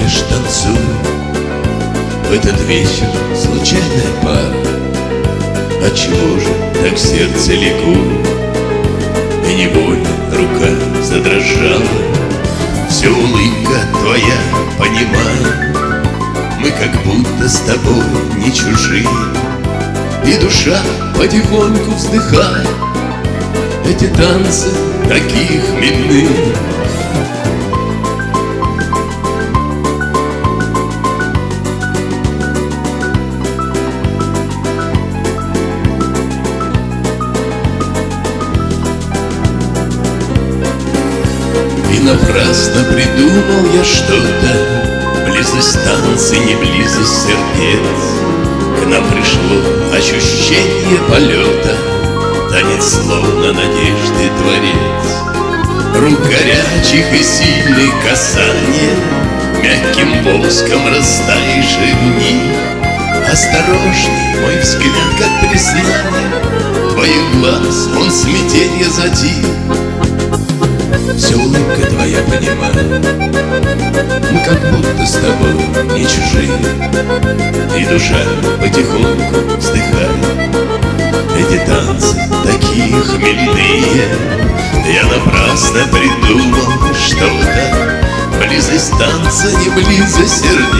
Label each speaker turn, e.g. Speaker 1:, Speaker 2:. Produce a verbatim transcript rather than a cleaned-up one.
Speaker 1: наш танцуем в этот вечер случайная пара. Отчего же так сердце ликует, и невольно рука задрожала? Все улыбка твоя, понимаю, мы как будто с тобой не чужие, и душа потихоньку вздыхает. Эти танцы такие хмельные. И напрасно придумал я что-то, близость танца, не близость сердец. К нам пришло ощущение полета, танец словно надежды творец. Рук горячих и сильных касания, мягким воском растаешь в них. Осторожней, мой взгляд, как признание твоих глаз, он смятенье затих. Все улыбка твоя, понимаю, мы как будто с тобой не чужие, и душа потихоньку вздыхает. Эти танцы такие хмельные. Я напрасно придумал что-то, близость танца, не близость сердец.